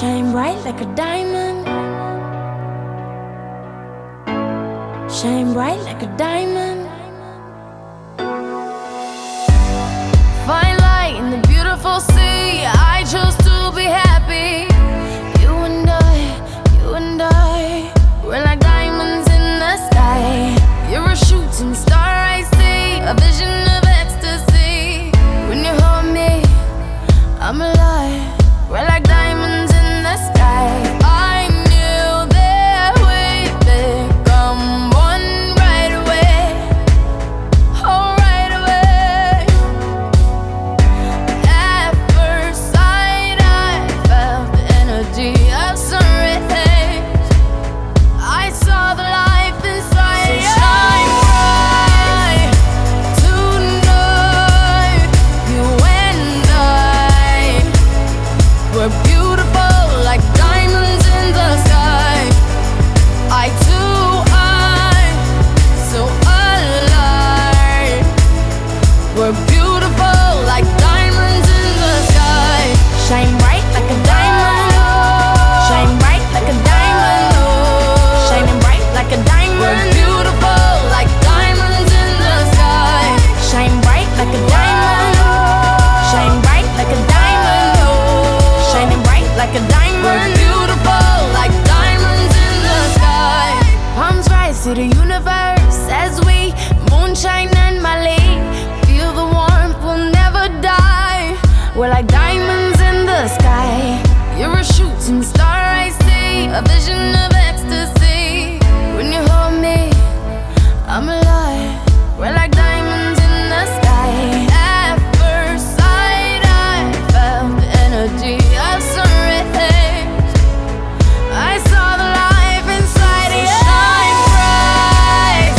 Shine bright like a diamond. Shine bright like a diamond. Fine light in the beautiful sea. I chose to be happy. You and I, we're like diamonds in the sky. You're a shooting star, I see, a vision of ecstasy. When you hold me, I'm alive. We're like diamonds in the sky. I knew that we'd become one right away. Oh, right away. At first sight, I felt the energy of sun rays. I saw the life inside you. Shine bright tonight. You and I, we're beautiful like diamonds in the sky. Eye to eye, so alive. We're beautiful like diamonds in the sky. Shine bright like a diamond. Shine bright like a diamond. Shining bright like a diamond. We're beautiful like diamonds in the sky. Shine bright like a diamond. Shine bright like a diamond. Shining bright like a diamond. We're beautiful like diamonds in the sky. Palms rise to the universe as we moonshine and Mali. Feel the warmth, we'll never die. We're like diamonds in the sky. You're a shooting star, I see, a vision of ecstasy. When you hold me, I'm alive. We're like diamonds in the sky. At first sight, I felt the energy of sun rays. I saw the life inside you. Shine bright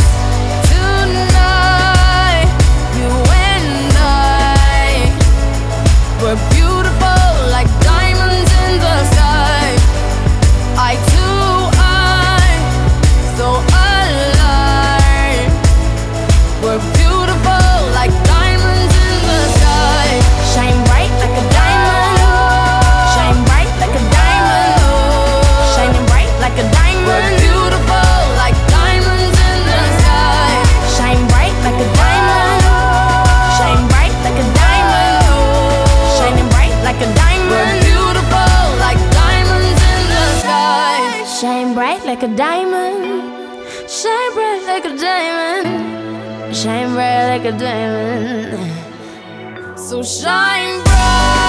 tonight. You and I, we're beautiful like diamonds in the sky. Eye to eye, so alive. We're beautiful like diamonds in the sky. Shine bright like a diamond. Shine bright like a diamond. Shining bright like a diamond. We're beautiful like diamonds in the sky. Shine bright like a diamond. Shine bright like a diamond. Shining bright like a diamond. We're beautiful like diamonds in the sky. Shine bright like a diamond. Shine bright like a diamond. Shine bright like a diamond. So shine bright.